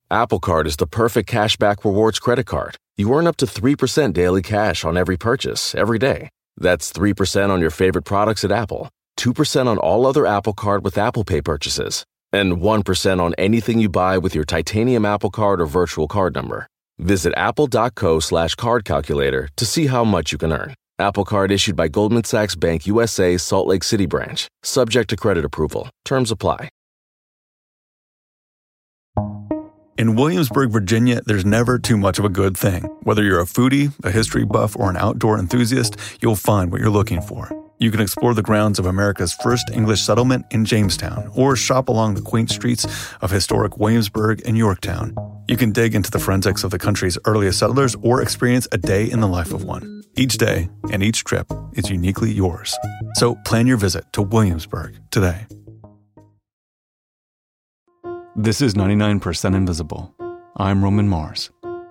Apple Card is the perfect cashback rewards credit card. You earn up to 3% daily cash on every purchase, every day. That's 3% on your favorite products at Apple, 2% on all other Apple Card with Apple Pay purchases, and 1% on anything you buy with your titanium Apple Card or virtual card number. Visit apple.co/card calculator to see how much you can earn. Apple Card issued by Goldman Sachs Bank USA, Salt Lake City branch. Subject to credit approval. Terms apply. In Williamsburg, Virginia, there's never too much of a good thing. Whether you're a foodie, a history buff, or an outdoor enthusiast, you'll find what you're looking for. You can explore the grounds of America's first English settlement in Jamestown, or shop along the quaint streets of historic Williamsburg and Yorktown. You can dig into the forensics of the country's earliest settlers or experience a day in the life of one. Each day and each trip is uniquely yours. So plan your visit to Williamsburg today. This is 99% Invisible. I'm Roman Mars.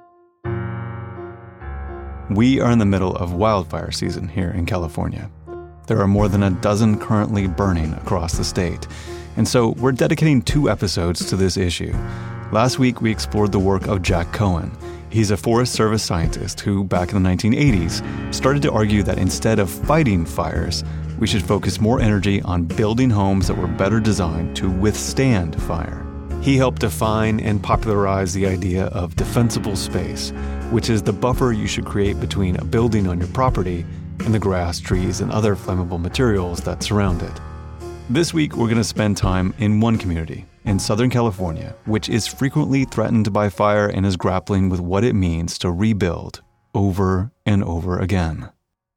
We are in the middle of wildfire season here in California. There are more than a dozen currently burning across the state. And so we're dedicating 2 episodes to this issue. Last week, we explored the work of Jack Cohen. He's a Forest Service scientist who, back in the 1980s, started to argue that instead of fighting fires, we should focus more energy on building homes that were better designed to withstand fire. He helped define and popularize the idea of defensible space, which is the buffer you should create between a building on your property and the grass, trees, and other flammable materials that surround it. This week, we're going to spend time in one community in Southern California, which is frequently threatened by fire and is grappling with what it means to rebuild over and over again.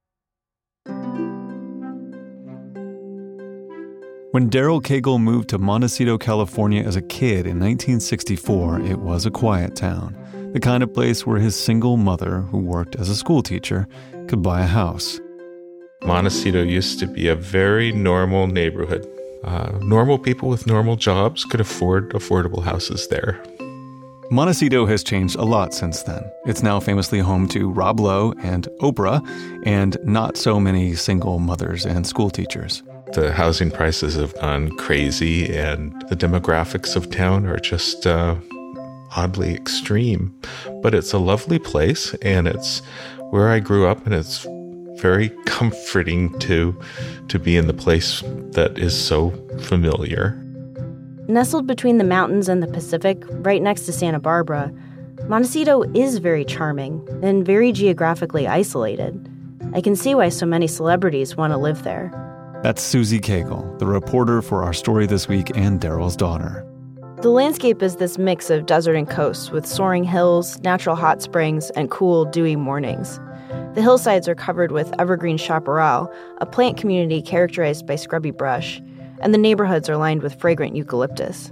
When Daryl Cagle moved to Montecito, California as a kid in 1964, it was a quiet town, the kind of place where his single mother, who worked as a school teacher, could buy a house. Montecito used to be a very normal neighborhood. Normal people with normal jobs could afford affordable houses there. Montecito has changed a lot since then. It's now famously home to Rob Lowe and Oprah, and not so many single mothers and school teachers. The housing prices have gone crazy, and the demographics of town are just oddly extreme. But it's a lovely place, and it's where I grew up, and it's very comforting to be in the place that is so familiar. Nestled between the mountains and the Pacific, right next to Santa Barbara, Montecito is very charming and very geographically isolated. I can see why so many celebrities want to live there. That's Susie Cagle, the reporter for our story this week and Daryl's daughter. The landscape is this mix of desert and coast with soaring hills, natural hot springs, and cool, dewy mornings. The hillsides are covered with evergreen chaparral, a plant community characterized by scrubby brush, and the neighborhoods are lined with fragrant eucalyptus.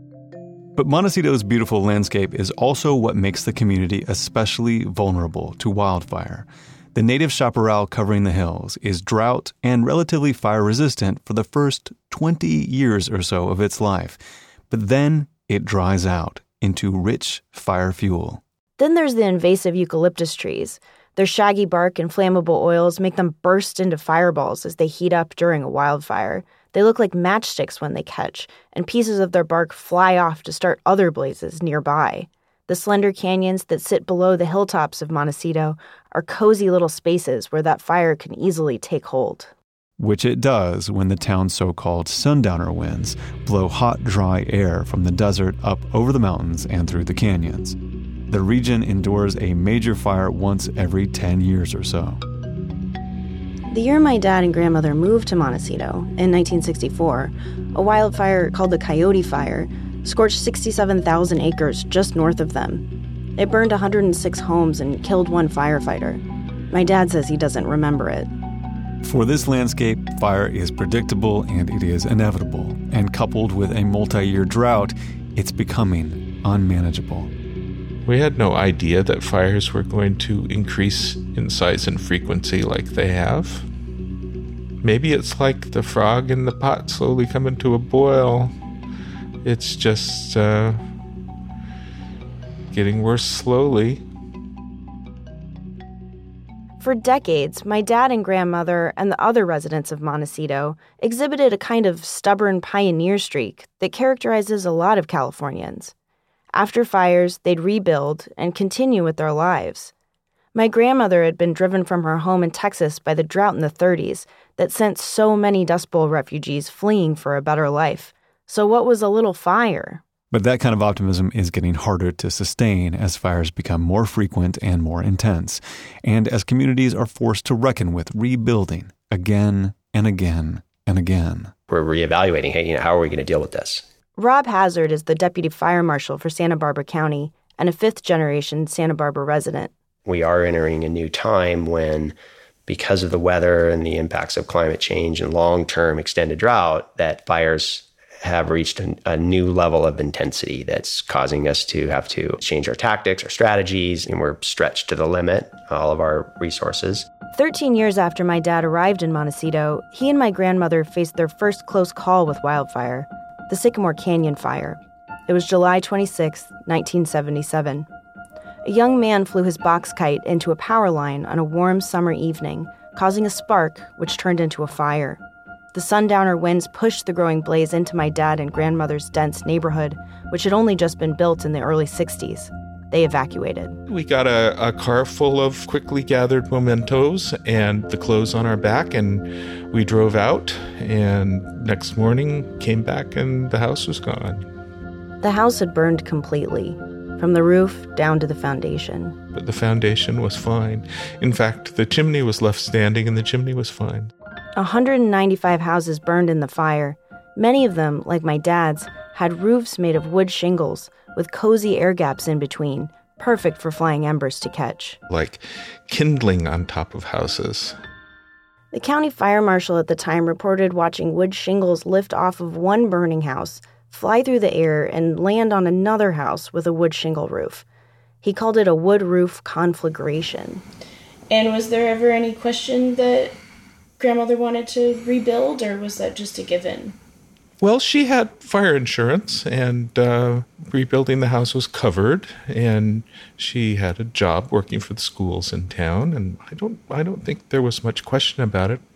But Montecito's beautiful landscape is also what makes the community especially vulnerable to wildfire. The native chaparral covering the hills is drought and relatively fire-resistant for the first 20 years or so of its life. But then it dries out into rich fire fuel. Then there's the invasive eucalyptus trees. Their shaggy bark and flammable oils make them burst into fireballs as they heat up during a wildfire. They look like matchsticks when they catch, and pieces of their bark fly off to start other blazes nearby. The slender canyons that sit below the hilltops of Montecito are cozy little spaces where that fire can easily take hold. Which it does when the town's so-called sundowner winds blow hot, dry air from the desert up over the mountains and through the canyons. The region endures a major fire once every 10 years or so. The year my dad and grandmother moved to Montecito, in 1964, a wildfire called the Coyote Fire scorched 67,000 acres just north of them. It burned 106 homes and killed one firefighter. My dad says he doesn't remember it. For this landscape, fire is predictable and it is inevitable. And coupled with a multi-year drought, it's becoming unmanageable. We had no idea that fires were going to increase in size and frequency like they have. Maybe it's like the frog in the pot slowly coming to a boil. It's just getting worse slowly. For decades, my dad and grandmother and the other residents of Montecito exhibited a kind of stubborn pioneer streak that characterizes a lot of Californians. After fires, they'd rebuild and continue with their lives. My grandmother had been driven from her home in Texas by the drought in the 30s that sent so many Dust Bowl refugees fleeing for a better life. So what was a little fire? But that kind of optimism is getting harder to sustain as fires become more frequent and more intense, and as communities are forced to reckon with rebuilding again and again and again. We're reevaluating, hey, how are we going to deal with this? Rob Hazard is the deputy fire marshal for Santa Barbara County and a fifth-generation Santa Barbara resident. We are entering a new time when, because of the weather and the impacts of climate change and long-term extended drought, that fires have reached a new level of intensity that's causing us to have to change our tactics, our strategies, and we're stretched to the limit, all of our resources. 13 years after my dad arrived in Montecito, he and my grandmother faced their first close call with wildfire, the Sycamore Canyon Fire. It was July 26, 1977. A young man flew his box kite into a power line on a warm summer evening, causing a spark, which turned into a fire. The sundowner winds pushed the growing blaze into my dad and grandmother's dense neighborhood, which had only just been built in the early 60s. They evacuated. We got a car full of quickly gathered mementos and the clothes on our back, and we drove out, and next morning came back and the house was gone. The house had burned completely, from the roof down to the foundation. But the foundation was fine. In fact, the chimney was left standing and the chimney was fine. 195 houses burned in the fire. Many of them, like my dad's, had roofs made of wood shingles with cozy air gaps in between, perfect for flying embers to catch. Like kindling on top of houses. The county fire marshal at the time reported watching wood shingles lift off of one burning house, fly through the air, and land on another house with a wood shingle roof. He called it a wood roof conflagration. And was there ever any question that grandmother wanted to rebuild, or was that just a given? Well, she had fire insurance, and rebuilding the house was covered, and she had a job working for the schools in town, and I don't think there was much question about it.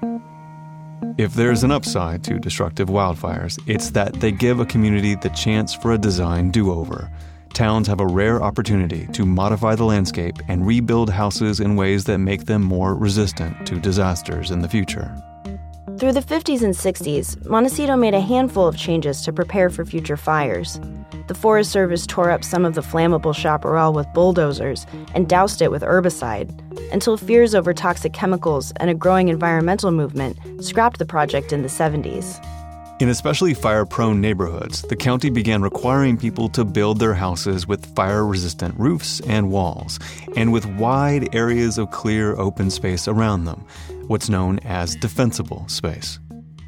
If there's an upside to destructive wildfires, it's that they give a community the chance for a design do-over. Towns have a rare opportunity to modify the landscape and rebuild houses in ways that make them more resistant to disasters in the future. Through the 50s and 60s, Montecito made a handful of changes to prepare for future fires. The Forest Service tore up some of the flammable chaparral with bulldozers and doused it with herbicide, until fears over toxic chemicals and a growing environmental movement scrapped the project in the 70s. In especially fire-prone neighborhoods, the county began requiring people to build their houses with fire-resistant roofs and walls, and with wide areas of clear open space around them, what's known as defensible space.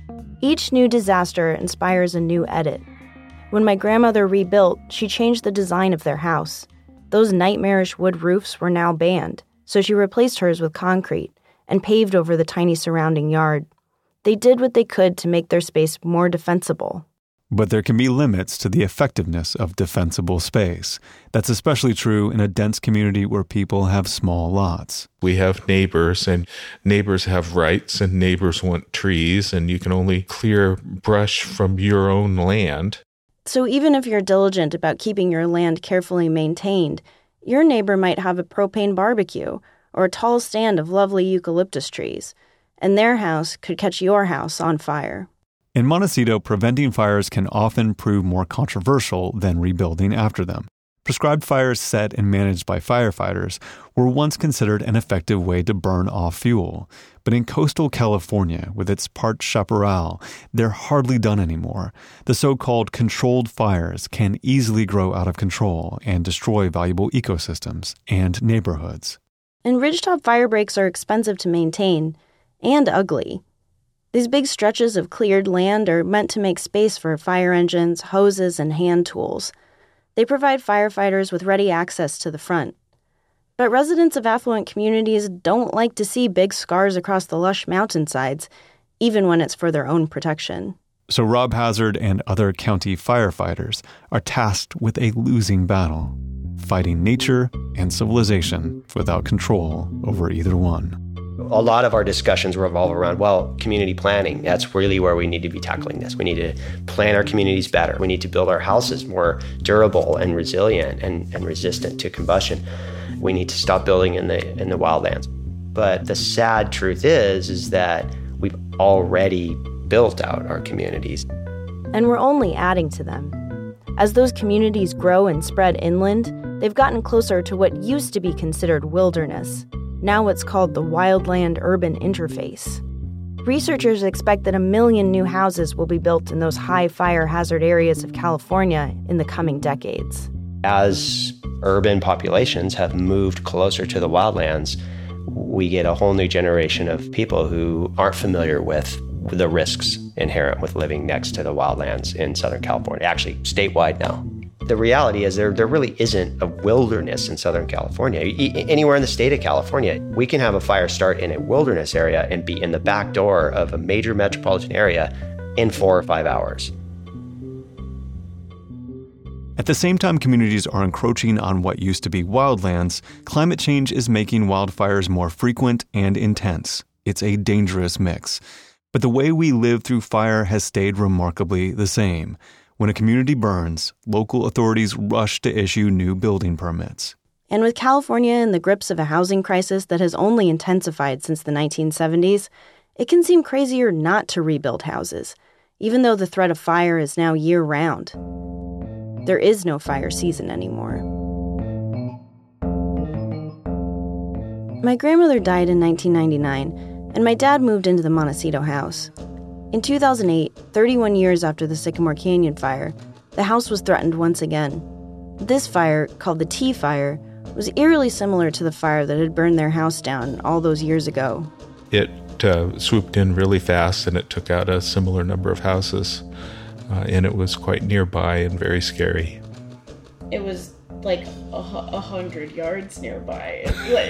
Each new disaster inspires a new edit. When my grandmother rebuilt, she changed the design of their house. Those nightmarish wood roofs were now banned, so she replaced hers with concrete and paved over the tiny surrounding yard. They did what they could to make their space more defensible. But there can be limits to the effectiveness of defensible space. That's especially true in a dense community where people have small lots. We have neighbors, and neighbors have rights, and neighbors want trees, and you can only clear brush from your own land. So even if you're diligent about keeping your land carefully maintained, your neighbor might have a propane barbecue or a tall stand of lovely eucalyptus trees, and their house could catch your house on fire. In Montecito, preventing fires can often prove more controversial than rebuilding after them. Prescribed fires set and managed by firefighters were once considered an effective way to burn off fuel. But in coastal California, with its parched chaparral, they're hardly done anymore. The so-called controlled fires can easily grow out of control and destroy valuable ecosystems and neighborhoods. And ridgetop fire breaks are expensive to maintain and ugly. These big stretches of cleared land are meant to make space for fire engines, hoses, and hand tools. They provide firefighters with ready access to the front. But residents of affluent communities don't like to see big scars across the lush mountainsides, even when it's for their own protection. So Rob Hazard and other county firefighters are tasked with a losing battle, fighting nature and civilization without control over either one. a lot of our discussions revolve around, well, community planning. That's really where we need to be tackling this. We need to plan our communities better. We need to build our houses more durable and resilient and resistant to combustion. We need to stop building in the wildlands. But the sad truth is that we've already built out our communities. And we're only adding to them. As those communities grow and spread inland, they've gotten closer to what used to be considered wilderness, now what's called the wildland-urban interface. Researchers expect that 1 million new houses will be built in those high fire hazard areas of California in the coming decades. As urban populations have moved closer to the wildlands, we get a whole new generation of people who aren't familiar with the risks inherent with living next to the wildlands in Southern California, actually statewide now. The reality is there really isn't a wilderness in Southern California. Anywhere in the state of California, we can have a fire start in a wilderness area and be in the back door of a major metropolitan area in 4 or 5 hours. At the same time communities are encroaching on what used to be wildlands, climate change is making wildfires more frequent and intense. It's a dangerous mix. But the way we live through fire has stayed remarkably the same. When a community burns, local authorities rush to issue new building permits. And with California in the grips of a housing crisis that has only intensified since the 1970s, it can seem crazier not to rebuild houses, even though the threat of fire is now year-round. There is no fire season anymore. My grandmother died in 1999, and my dad moved into the Montecito house. In 2008, 31 years after the Sycamore Canyon fire, the house was threatened once again. This fire, called the Tea Fire, was eerily similar to the fire that had burned their house down all those years ago. It swooped in really fast, and it took out a similar number of houses, and it was quite nearby and very scary. It was like 100 yards nearby.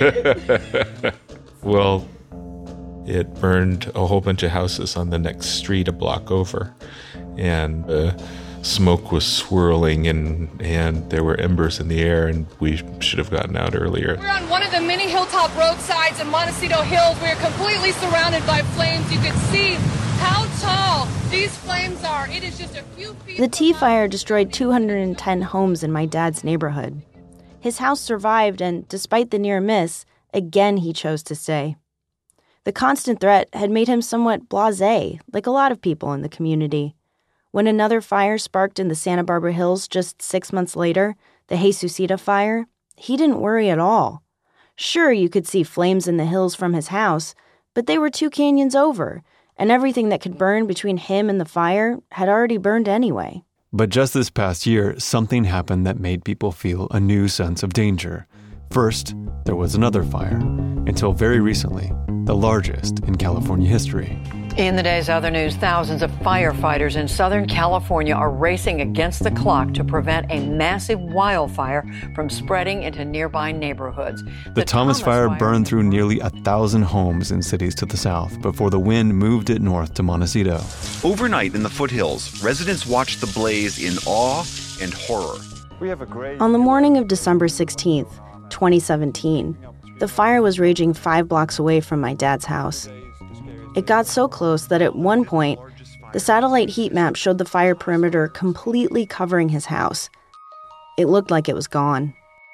Well, it burned a whole bunch of houses on the next street a block over, and smoke was swirling, and there were embers in the air, and we should have gotten out earlier. We're on one of the many hilltop roadsides in Montecito Hills. We're completely surrounded by flames. You can see how tall these flames are. It is just a few feet. The Tea Fire destroyed 210 homes in my dad's neighborhood. His house survived, and despite the near miss, again he chose to stay. The constant threat had made him somewhat blasé, like a lot of people in the community. When another fire sparked in the Santa Barbara Hills just 6 months later, the Jesucita fire, he didn't worry at all. Sure, you could see flames in the hills from his house, but they were 2 canyons over, and everything that could burn between him and the fire had already burned anyway. But just this past year, something happened that made people feel a new sense of danger. First, there was another fire, until very recently, the largest in California history. In the day's other news, thousands of firefighters in Southern California are racing against the clock to prevent a massive wildfire from spreading into nearby neighborhoods. The Thomas Fire burned through nearly 1,000 homes in cities to the south before the wind moved it north to Montecito. Overnight in the foothills, residents watched the blaze in awe and horror. On the morning of December 16th, 2017, the fire was raging 5 blocks away from my dad's house. It got so close that at one point, the satellite heat map showed the fire perimeter completely covering his house. It looked like it was gone.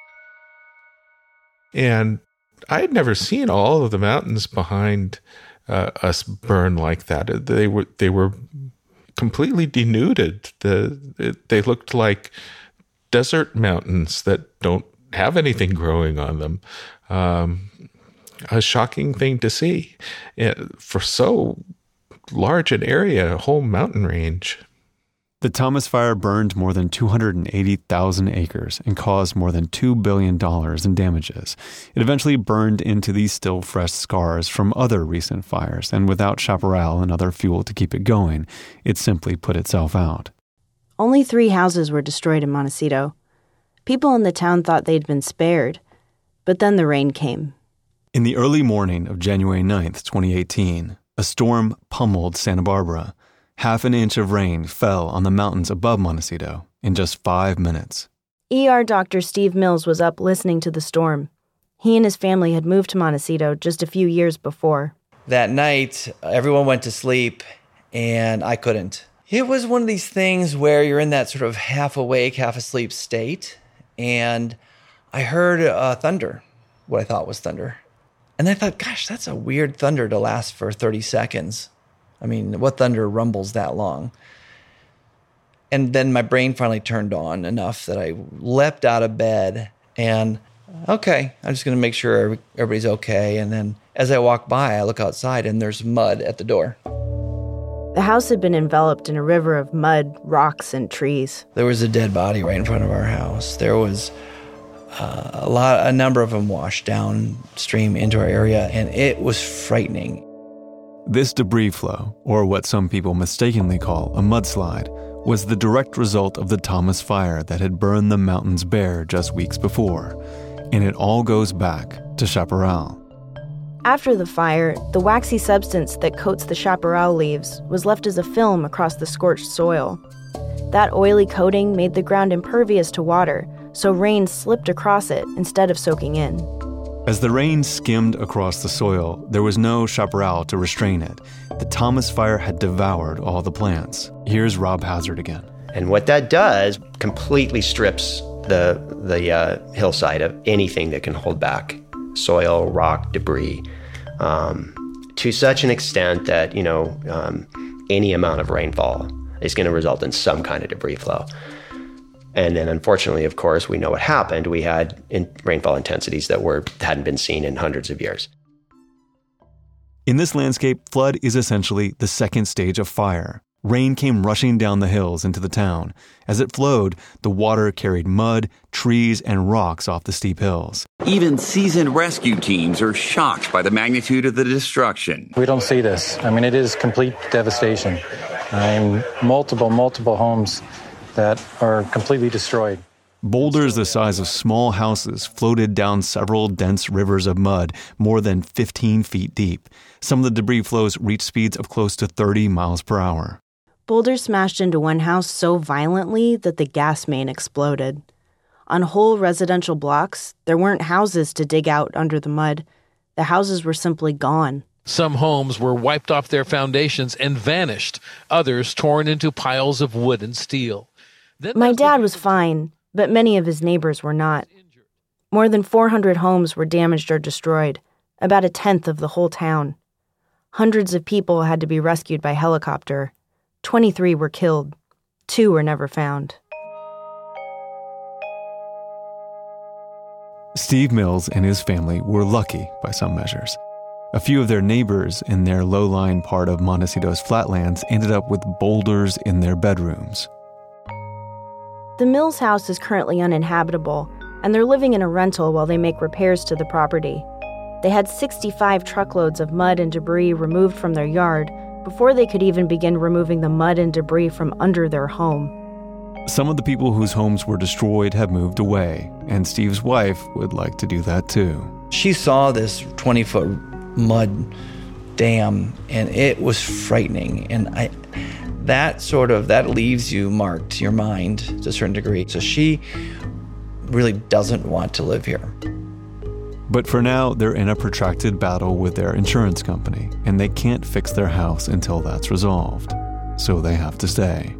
And I had never seen all of the mountains behind us burn like that. They were completely denuded. They looked like desert mountains that don't have anything growing on them. A shocking thing to see for so large an area, a whole mountain range. The Thomas Fire burned more than 280,000 acres and caused more than $2 billion in damages. It eventually burned into these still fresh scars from other recent fires, and without chaparral and other fuel to keep it going, it simply put itself out. Only 3 houses were destroyed in Montecito. People in the town thought they'd been spared, but then the rain came. In the early morning of January 9th, 2018, a storm pummeled Santa Barbara. 1/2 inch of rain fell on the mountains above Montecito in just 5 minutes. ER Dr. Steve Mills was up listening to the storm. He and his family had moved to Montecito just a few years before. That night, everyone went to sleep, and I couldn't. It was one of these things where you're in that sort of half awake, half asleep state, and I heard thunder, what I thought was thunder. And I thought, gosh, that's a weird thunder to last for 30 seconds. I mean, what thunder rumbles that long? And then my brain finally turned on enough that I leapt out of bed and, okay, I'm just going to make sure everybody's okay. And then as I walk by, I look outside and there's mud at the door. The house had been enveloped in a river of mud, rocks, and trees. There was a dead body right in front of our house. There was a number of them washed downstream into our area, and it was frightening. This debris flow, or what some people mistakenly call a mudslide, was the direct result of the Thomas Fire that had burned the mountains bare just weeks before. And it all goes back to chaparral. After the fire, the waxy substance that coats the chaparral leaves was left as a film across the scorched soil. That oily coating made the ground impervious to water, so rain slipped across it instead of soaking in. As the rain skimmed across the soil, there was no chaparral to restrain it. The Thomas Fire had devoured all the plants. Here's Rob Hazard again. And what that does completely strips the hillside of anything that can hold back soil, rock, debris, to such an extent that, any amount of rainfall is going to result in some kind of debris flow. And then, unfortunately, of course, we know what happened. We had rainfall intensities that hadn't been seen in hundreds of years. In this landscape, flood is essentially the second stage of fire. Rain came rushing down the hills into the town. As it flowed, the water carried mud, trees, and rocks off the steep hills. Even seasoned rescue teams are shocked by the magnitude of the destruction. We don't see this. I mean, it is complete devastation. Multiple homes that are completely destroyed. Boulders the size of small houses floated down several dense rivers of mud, more than 15 feet deep. Some of the debris flows reached speeds of close to 30 miles per hour. Boulders smashed into one house so violently that the gas main exploded. On whole residential blocks, there weren't houses to dig out under the mud. The houses were simply gone. Some homes were wiped off their foundations and vanished, others torn into piles of wood and steel. My dad was fine, but many of his neighbors were not. More than 400 homes were damaged or destroyed, about a tenth of the whole town. Hundreds of people had to be rescued by helicopter. 23 were killed. 2 were never found. Steve Mills and his family were lucky by some measures. A few of their neighbors in their low-lying part of Montecito's flatlands ended up with boulders in their bedrooms. The Mills house is currently uninhabitable, and they're living in a rental while they make repairs to the property. They had 65 truckloads of mud and debris removed from their yard before they could even begin removing the mud and debris from under their home. Some of the people whose homes were destroyed have moved away, and Steve's wife would like to do that too. She saw this 20-foot mud dam, and it was frightening. And that leaves you marked, your mind, to a certain degree. So she really doesn't want to live here. But for now, they're in a protracted battle with their insurance company, and they can't fix their house until that's resolved. So they have to stay.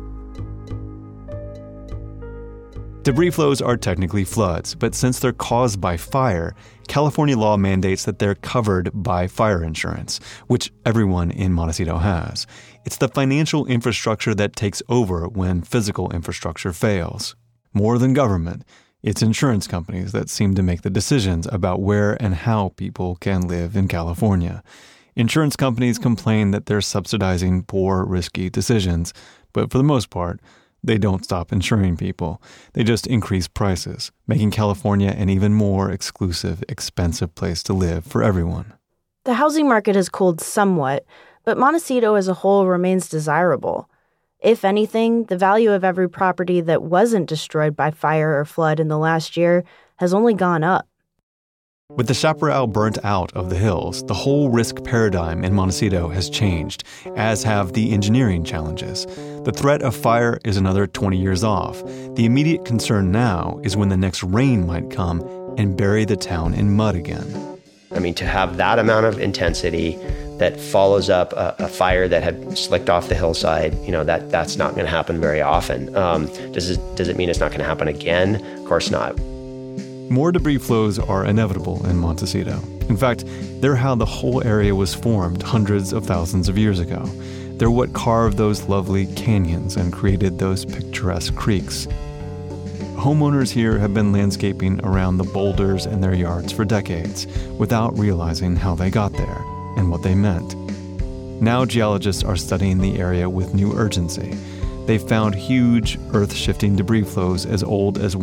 Debris flows are technically floods, but since they're caused by fire, California law mandates that they're covered by fire insurance, which everyone in Montecito has. It's the financial infrastructure that takes over when physical infrastructure fails. More than government, it's insurance companies that seem to make the decisions about where and how people can live in California. Insurance companies complain that they're subsidizing poor, risky decisions, but for the most part, they don't stop insuring people. They just increase prices, making California an even more exclusive, expensive place to live for everyone. The housing market has cooled somewhat, but Montecito as a whole remains desirable. If anything, the value of every property that wasn't destroyed by fire or flood in the last year has only gone up. With the chaparral burnt out of the hills, the whole risk paradigm in Montecito has changed, as have the engineering challenges. The threat of fire is another 20 years off. The immediate concern now is when the next rain might come and bury the town in mud again. I mean, to have that amount of intensity that follows up a fire that had slicked off the hillside, that's not going to happen very often. Does it mean it's not going to happen again? Of course not. More debris flows are inevitable in Montecito. In fact, they're how the whole area was formed hundreds of thousands of years ago. They're what carved those lovely canyons and created those picturesque creeks. Homeowners here have been landscaping around the boulders in their yards for decades without realizing how they got there and what they meant. Now geologists are studying the area with new urgency. They've found huge earth-shifting debris flows as old as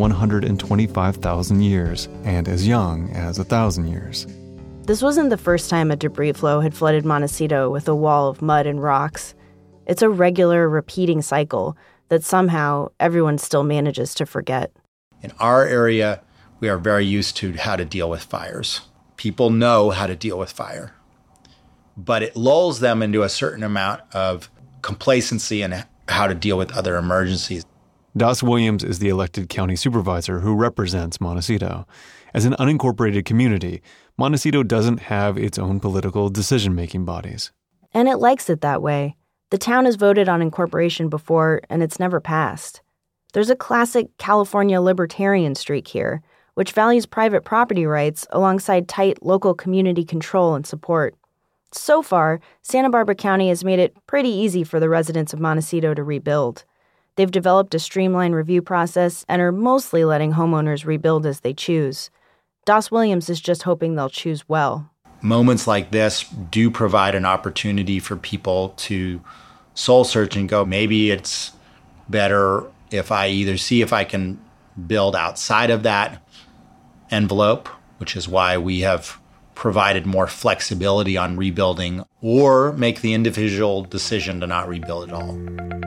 125,000 years and as young as 1,000 years. This wasn't the first time a debris flow had flooded Montecito with a wall of mud and rocks. It's a regular, repeating cycle that somehow everyone still manages to forget. In our area, we are very used to how to deal with fires. People know how to deal with fire. But it lulls them into a certain amount of complacency and how to deal with other emergencies. Das Williams is the elected county supervisor who represents Montecito. As an unincorporated community, Montecito doesn't have its own political decision-making bodies. And it likes it that way. The town has voted on incorporation before, and it's never passed. There's a classic California libertarian streak here, which values private property rights alongside tight local community control and support. So far, Santa Barbara County has made it pretty easy for the residents of Montecito to rebuild. They've developed a streamlined review process and are mostly letting homeowners rebuild as they choose. Das Williams is just hoping they'll choose well. Moments like this do provide an opportunity for people to soul search and go, maybe it's better if I either see if I can build outside of that envelope, which is why we have provided more flexibility on rebuilding, or make the individual decision to not rebuild at all.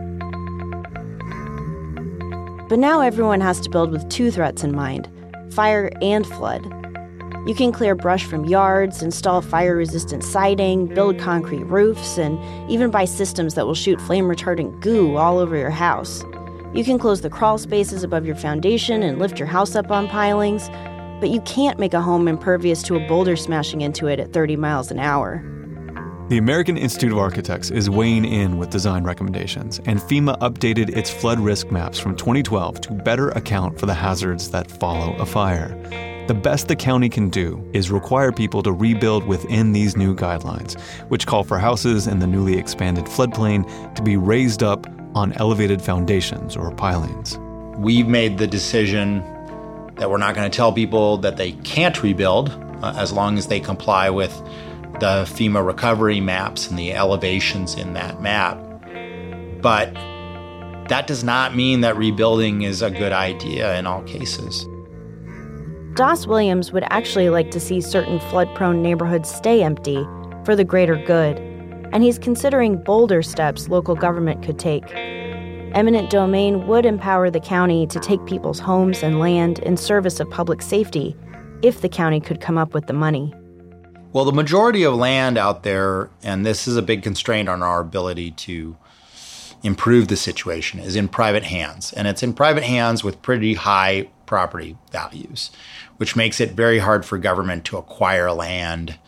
But now everyone has to build with two threats in mind: fire and flood. You can clear brush from yards, install fire-resistant siding, build concrete roofs, and even buy systems that will shoot flame-retardant goo all over your house. You can close the crawl spaces above your foundation and lift your house up on pilings, but you can't make a home impervious to a boulder smashing into it at 30 miles an hour. The American Institute of Architects is weighing in with design recommendations, and FEMA updated its flood risk maps from 2012 to better account for the hazards that follow a fire. The best the county can do is require people to rebuild within these new guidelines, which call for houses in the newly expanded floodplain to be raised up on elevated foundations or pilings. We've made the decision that we're not going to tell people that they can't rebuild as long as they comply with the FEMA recovery maps and the elevations in that map. But that does not mean that rebuilding is a good idea in all cases. Das Williams would actually like to see certain flood-prone neighborhoods stay empty for the greater good, and he's considering bolder steps local government could take. Eminent domain would empower the county to take people's homes and land in service of public safety if the county could come up with the money. Well, the majority of land out there, and this is a big constraint on our ability to improve the situation, is in private hands. And it's in private hands with pretty high property values, which makes it very hard for government to acquire land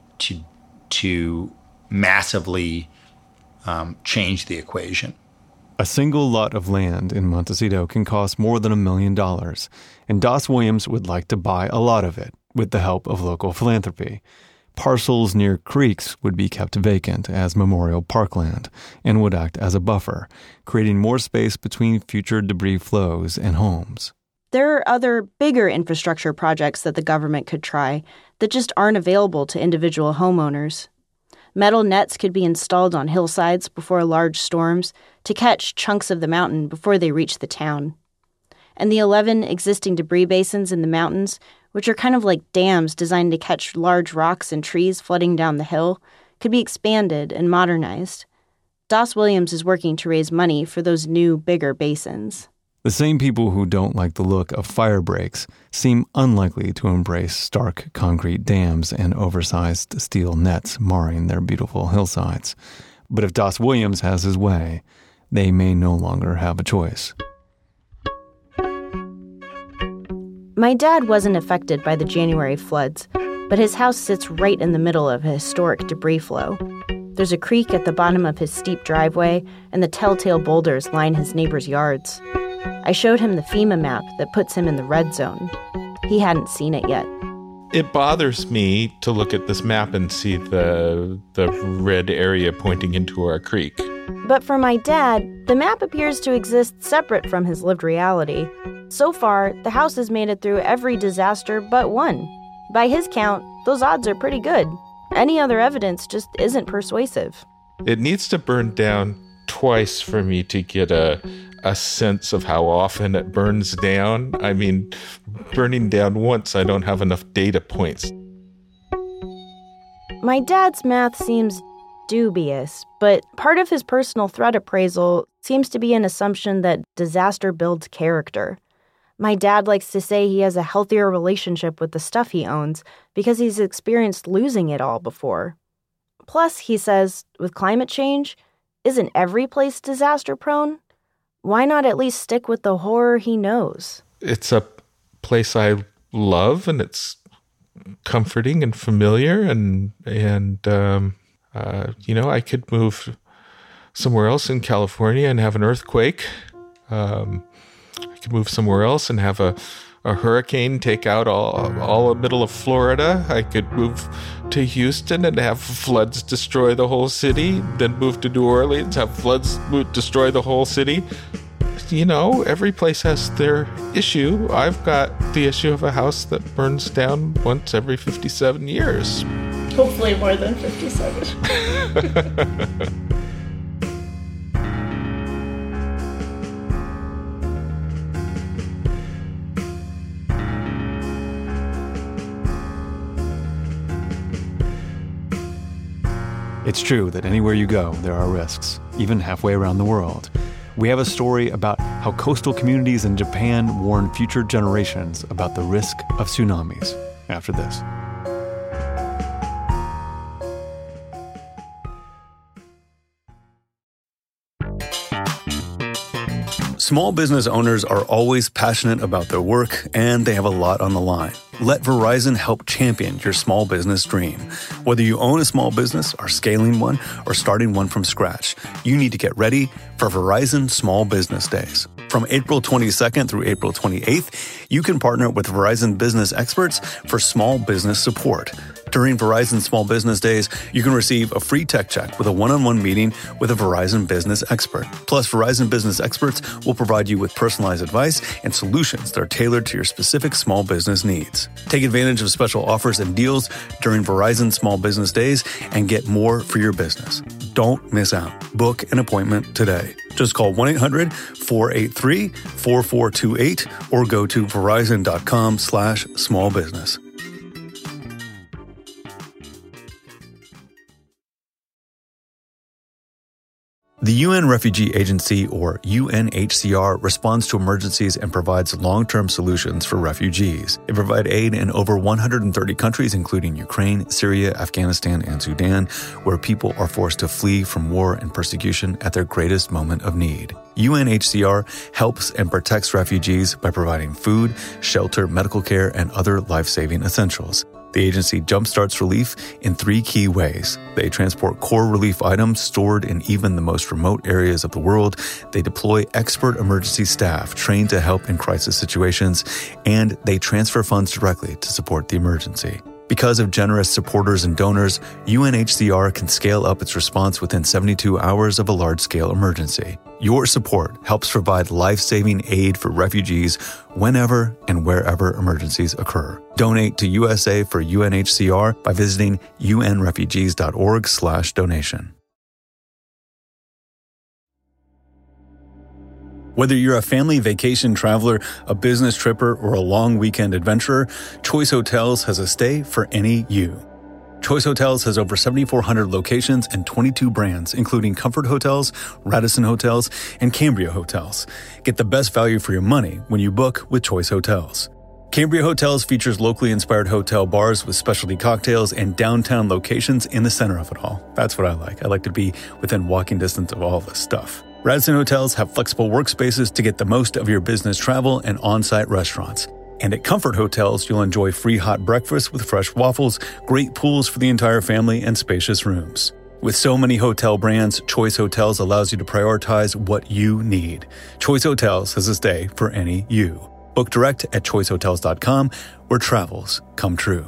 to massively change the equation. A single lot of land in Montecito can cost more than $1 million, and Das Williams would like to buy a lot of it with the help of local philanthropy. Parcels near creeks would be kept vacant as memorial parkland and would act as a buffer, creating more space between future debris flows and homes. There are other, bigger infrastructure projects that the government could try that just aren't available to individual homeowners. Metal nets could be installed on hillsides before large storms to catch chunks of the mountain before they reach the town. And the 11 existing debris basins in the mountains, which are kind of like dams designed to catch large rocks and trees flooding down the hill, could be expanded and modernized. Das Williams is working to raise money for those new, bigger basins. The same people who don't like the look of fire breaks seem unlikely to embrace stark concrete dams and oversized steel nets marring their beautiful hillsides. But if Das Williams has his way, they may no longer have a choice. My dad wasn't affected by the January floods, but his house sits right in the middle of a historic debris flow. There's a creek at the bottom of his steep driveway, and the telltale boulders line his neighbors' yards. I showed him the FEMA map that puts him in the red zone. He hadn't seen it yet. It bothers me to look at this map and see the red area pointing into our creek. But for my dad, the map appears to exist separate from his lived reality. So far, the house has made it through every disaster but one. By his count, those odds are pretty good. Any other evidence just isn't persuasive. It needs to burn down twice for me to get a sense of how often it burns down. I mean, burning down once, I don't have enough data points. My dad's math seems dubious, but part of his personal threat appraisal seems to be an assumption that disaster builds character. My dad likes to say he has a healthier relationship with the stuff he owns because he's experienced losing it all before. Plus, he says, with climate change, isn't every place disaster-prone? Why not at least stick with the horror he knows? It's a place I love, and it's comforting and familiar, and I could move somewhere else in California and have an earthquake. I could move somewhere else and have a hurricane take out all the middle of Florida. I could move to Houston and have floods destroy the whole city, then move to New Orleans, have floods destroy the whole city. You know, every place has their issue. I've got the issue of a house that burns down once every 57 years. Hopefully more than 57. It's true that anywhere you go, there are risks, even halfway around the world. We have a story about how coastal communities in Japan warn future generations about the risk of tsunamis after this. Small business owners are always passionate about their work, and they have a lot on the line. Let Verizon help champion your small business dream. Whether you own a small business, are scaling one, or starting one from scratch, you need to get ready for Verizon Small Business Days. From April 22nd through April 28th, you can partner with Verizon business experts for small business support. During Verizon Small Business Days, you can receive a free tech check with a one-on-one meeting with a Verizon business expert. Plus, Verizon business experts will provide you with personalized advice and solutions that are tailored to your specific small business needs. Take advantage of special offers and deals during Verizon Small Business Days and get more for your business. Don't miss out. Book an appointment today. Just call 1-800-483-4428 or go to verizon.com/smallbusiness. The UN Refugee Agency, or UNHCR, responds to emergencies and provides long-term solutions for refugees. They provide aid in over 130 countries, including Ukraine, Syria, Afghanistan, and Sudan, where people are forced to flee from war and persecution at their greatest moment of need. UNHCR helps and protects refugees by providing food, shelter, medical care, and other life-saving essentials. The agency jumpstarts relief in 3 key ways. They transport core relief items stored in even the most remote areas of the world. They deploy expert emergency staff trained to help in crisis situations, and they transfer funds directly to support the emergency. Because of generous supporters and donors, UNHCR can scale up its response within 72 hours of a large-scale emergency. Your support helps provide life-saving aid for refugees whenever and wherever emergencies occur. Donate to USA for UNHCR by visiting unrefugees.org/donation. Whether you're a family vacation traveler, a business tripper, or a long weekend adventurer, Choice Hotels has a stay for any you. Choice Hotels has over 7,400 locations and 22 brands, including Comfort Hotels, Radisson Hotels, and Cambria Hotels. Get the best value for your money when you book with Choice Hotels. Cambria Hotels features locally inspired hotel bars with specialty cocktails and downtown locations in the center of it all. That's what I like. I like to be within walking distance of all this stuff. Radisson Hotels have flexible workspaces to get the most of your business travel and on-site restaurants. And at Comfort Hotels, you'll enjoy free hot breakfast with fresh waffles, great pools for the entire family, and spacious rooms. With so many hotel brands, Choice Hotels allows you to prioritize what you need. Choice Hotels has a stay for any you. Book direct at choicehotels.com, where travels come true.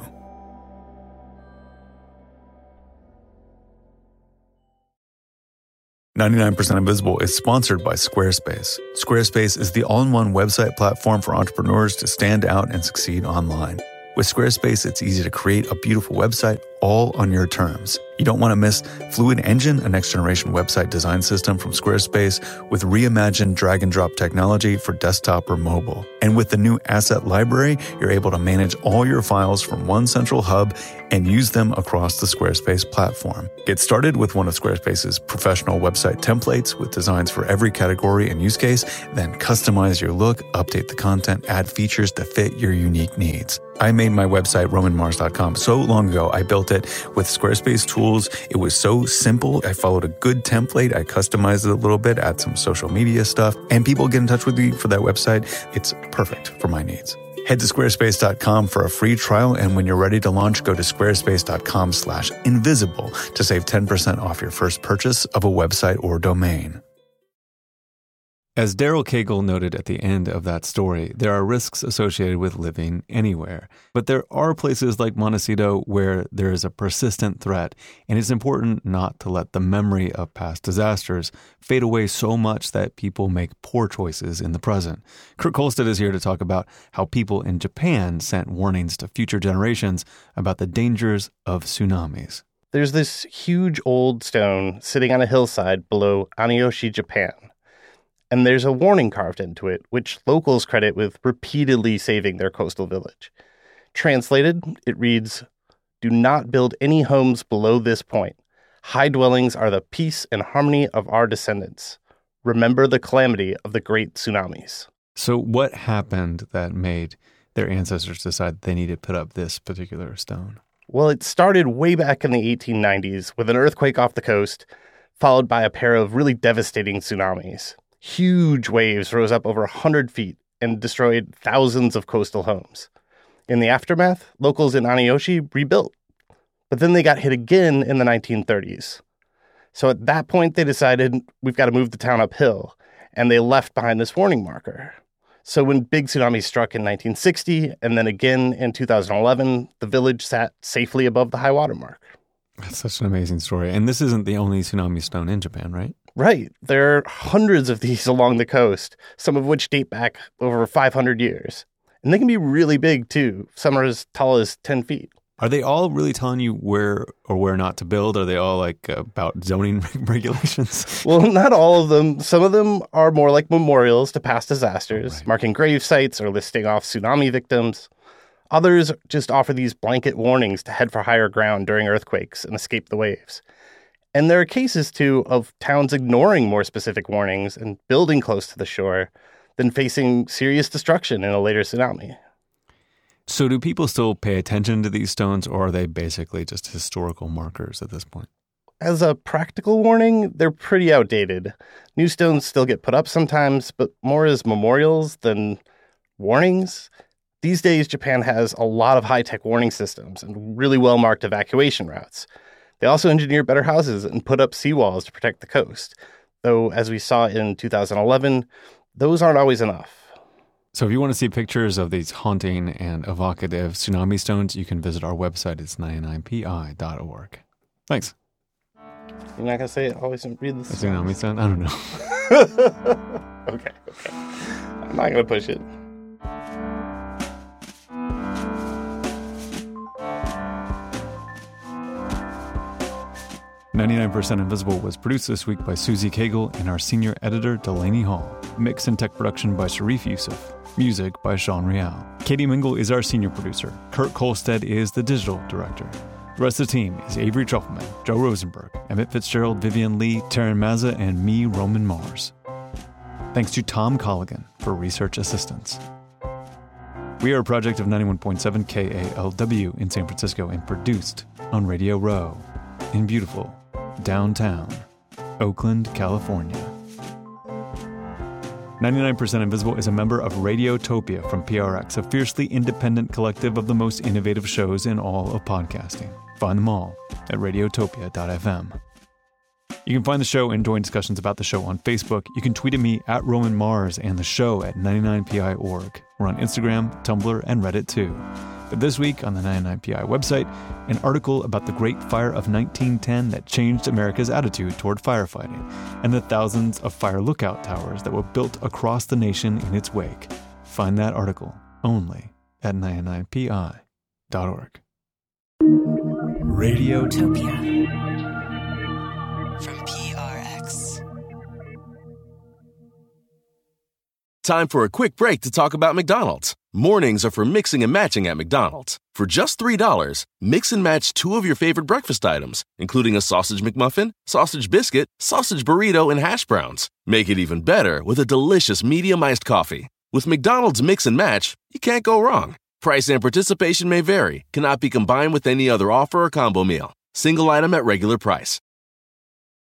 99% Invisible is sponsored by Squarespace. Squarespace is the all-in-one website platform for entrepreneurs to stand out and succeed online. With Squarespace, it's easy to create a beautiful website all on your terms. You don't want to miss Fluid Engine, a next-generation website design system from Squarespace with reimagined drag-and-drop technology for desktop or mobile. And with the new Asset Library, you're able to manage all your files from one central hub and use them across the Squarespace platform. Get started with one of Squarespace's professional website templates with designs for every category and use case, then customize your look, update the content, add features to fit your unique needs. I made my website, romanmars.com, so long ago. I built it with Squarespace tools. It was so simple. I followed a good template. I customized it a little bit, add some social media stuff, and people get in touch with me for that website. It's perfect for my needs. Head to squarespace.com for a free trial, and when you're ready to launch, go to squarespace.com/invisible to save 10% off your first purchase of a website or domain. As Daryl Cagle noted at the end of that story, there are risks associated with living anywhere. But there are places like Montecito where there is a persistent threat, and it's important not to let the memory of past disasters fade away so much that people make poor choices in the present. Kurt Kolstad is here to talk about how people in Japan sent warnings to future generations about the dangers of tsunamis. There's this huge old stone sitting on a hillside below Aniyoshi, Japan. And there's a warning carved into it, which locals credit with repeatedly saving their coastal village. Translated, it reads, "Do not build any homes below this point. High dwellings are the peace and harmony of our descendants. Remember the calamity of the great tsunamis." So what happened that made their ancestors decide they needed to put up this particular stone? Well, it started way back in the 1890s with an earthquake off the coast, followed by a pair of really devastating tsunamis. Huge waves rose up over 100 feet and destroyed thousands of coastal homes. In the aftermath, locals in Aniyoshi rebuilt. But then they got hit again in the 1930s. So at that point, they decided, we've got to move the town uphill, and they left behind this warning marker. So when big tsunamis struck in 1960, and then again in 2011, the village sat safely above the high water mark. That's such an amazing story. And this isn't the only tsunami stone in Japan, right? Right. There are hundreds of these along the coast, some of which date back over 500 years. And they can be really big, too. Some are as tall as 10 feet. Are they all really telling you where or where not to build? Are they all like about zoning regulations? Well, not all of them. Some of them are more like memorials to past disasters, marking grave sites or listing off tsunami victims. Others just offer these blanket warnings to head for higher ground during earthquakes and escape the waves. And there are cases, too, of towns ignoring more specific warnings and building close to the shore, then facing serious destruction in a later tsunami. So do people still pay attention to these stones, or are they basically just historical markers at this point? As a practical warning, they're pretty outdated. New stones still get put up sometimes, but more as memorials than warnings. These days, Japan has a lot of high-tech warning systems and really well-marked evacuation routes. They also engineer better houses and put up seawalls to protect the coast. Though, as we saw in 2011, those aren't always enough. So if you want to see pictures of these haunting and evocative tsunami stones, you can visit our website. It's 99pi.org. Thanks. You're not going to say it? Always read this. A tsunami stone? I don't know. Okay. I'm not going to push it. "99% Invisible" was produced this week by Susie Cagle and our senior editor, Delaney Hall. Mix and tech production by Sharif Youssef. Music by Sean Real. Katie Mingle is our senior producer. Kurt Kolstad is the digital director. The rest of the team is Avery Trufelman, Joe Rosenberg, Emmett Fitzgerald, Vivian Lee, Taryn Mazza, and me, Roman Mars. Thanks to Tom Colligan for research assistance. We are a project of 91.7 KALW in San Francisco and produced on Radio Row in beautiful downtown Oakland, California. 99% Invisible is a member of Radiotopia from PRX, a fiercely independent collective of the most innovative shows in all of podcasting. Find them all at radiotopia.fm. You can find the show and join discussions about the show on Facebook. You can tweet at me at Roman Mars and the show at 99pi.org. We're on Instagram, Tumblr, and Reddit too. But this week on the 99pi website, an article about the Great Fire of 1910 that changed America's attitude toward firefighting, and the thousands of fire lookout towers that were built across the nation in its wake. Find that article only at 99pi.org. Radiotopia from PRX. Time for a quick break to talk about McDonald's. Mornings are for mixing and matching at McDonald's. For just $3, mix and match 2 of your favorite breakfast items, including a sausage McMuffin, sausage biscuit, sausage burrito, and hash browns. Make it even better with a delicious medium iced coffee. With McDonald's Mix and Match, you can't go wrong. Price and participation may vary, cannot be combined with any other offer or combo meal. Single item at regular price.